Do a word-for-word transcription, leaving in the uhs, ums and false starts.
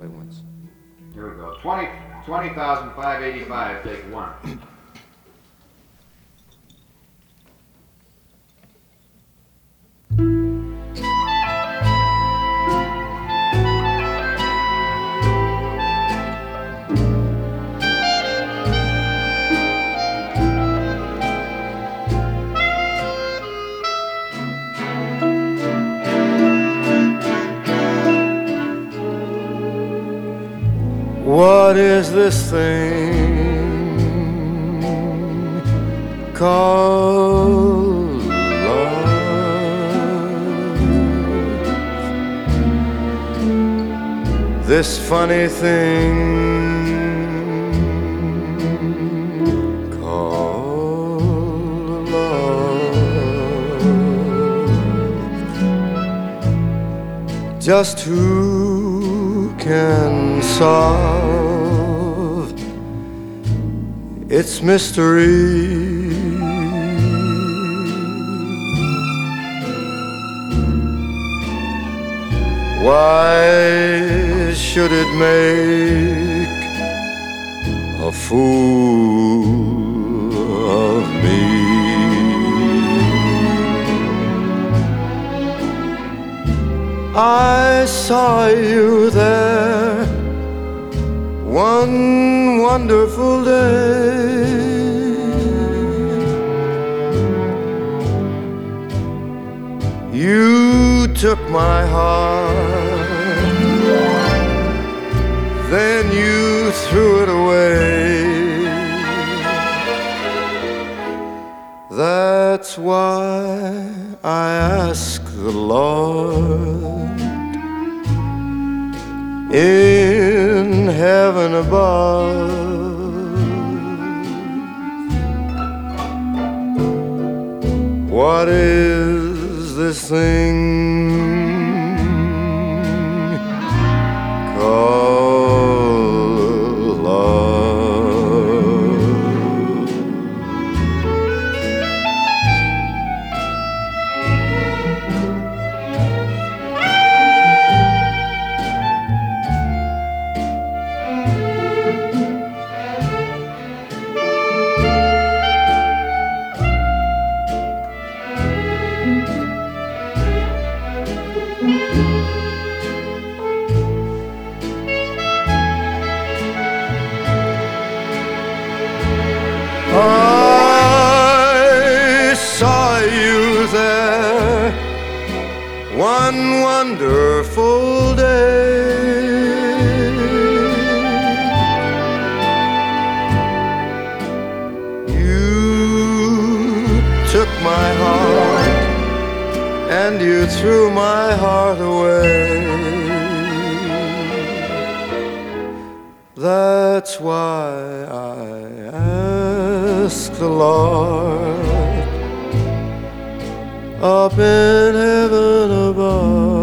Play once. Here we go. Twenty twenty thousand five eighty five. Take one. What is this thing called love? This funny thing called love. Just who can solve its mystery? Why should it make a fool of me? I saw you there one wonderful day. You took my heart, then you threw it away. That's why I ask the Lord in heaven above, what is this thing called love? I saw you there one wonderful day. You took my heart and you threw my heart away. That's why I ask the Lord up in heaven above.